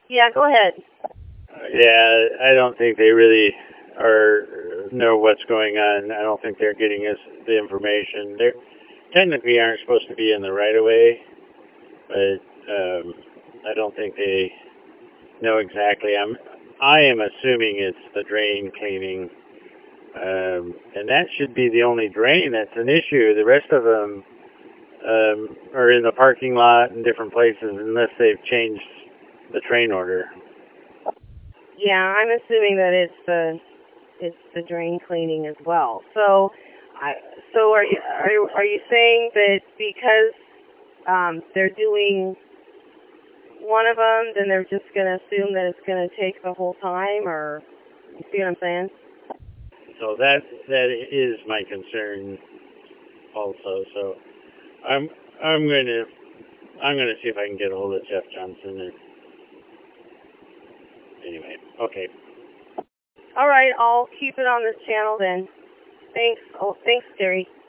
Yeah, go ahead. Yeah, I don't think they really are know what's going on. I don't think they're getting us the information. They technically aren't supposed to be in the right of way, but I don't think they know exactly. I am assuming it's the drain cleaning, and that should be the only drain that's an issue. The rest of them are in the parking lot and different places, unless they've changed the train order. Yeah, I'm assuming that it's the drain cleaning as well. I so are you saying that because they're doing one of them, then they're just going to assume that it's going to take the whole time, or you see what I'm saying? So that is my concern also. So I'm I'm gonna I'm gonna see if I can get a hold of Jeff Johnson. And anyway, okay. All right, I'll keep it on this channel then. Thanks. Oh, thanks, Terry.